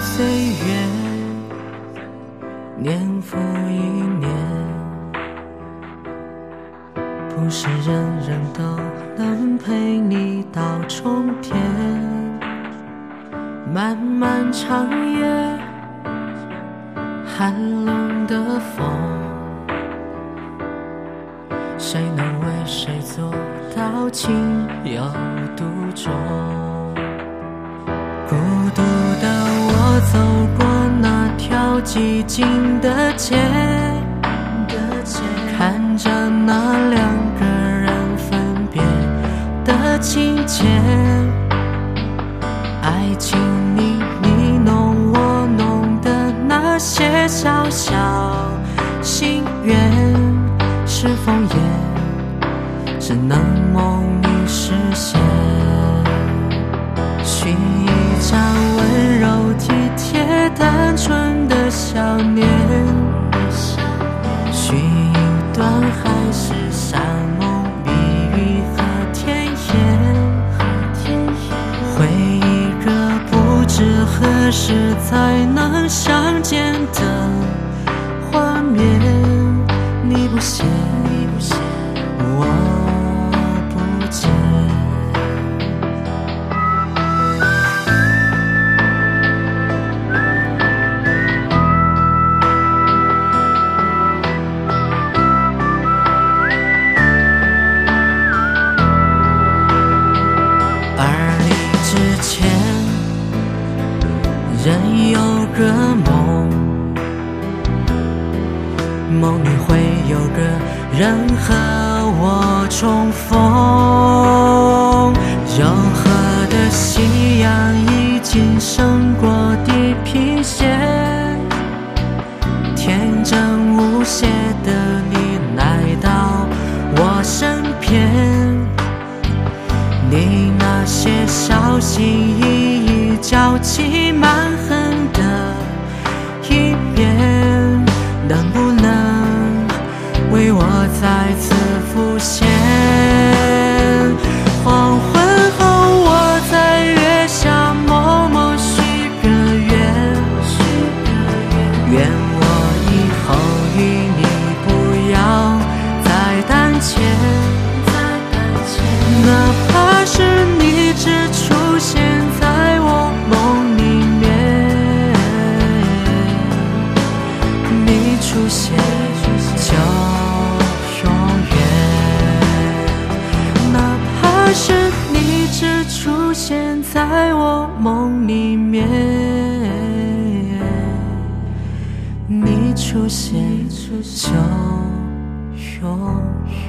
岁月，年复一年，不是人人都能陪你到终点。漫漫长夜，寒冷的风，谁能为谁做到情有独钟？孤独的我走过那条寂静的街，看着那两个人分别的情节，爱情你侬我侬的那些小小心愿，是否也只能梦里实现？许一张温柔体贴单纯的笑脸，许一段海誓山盟蜜语和甜言，绘一个不知何时才能相见的画面。你不嫌我不见，而你之前人有个梦，梦里会有个人和我重逢。柔和的夕阳已经胜过地平线，天真无邪的你来到我身边，你那些小心翼翼娇气蛮横的一面，能不能为我再次浮现？黄昏后我在月下默默许个愿，愿我以后与你不要再胆怯，哪怕是你只出现在我梦里面，你出现就永远，哪怕是你只出现在我梦里面，你出现就永远。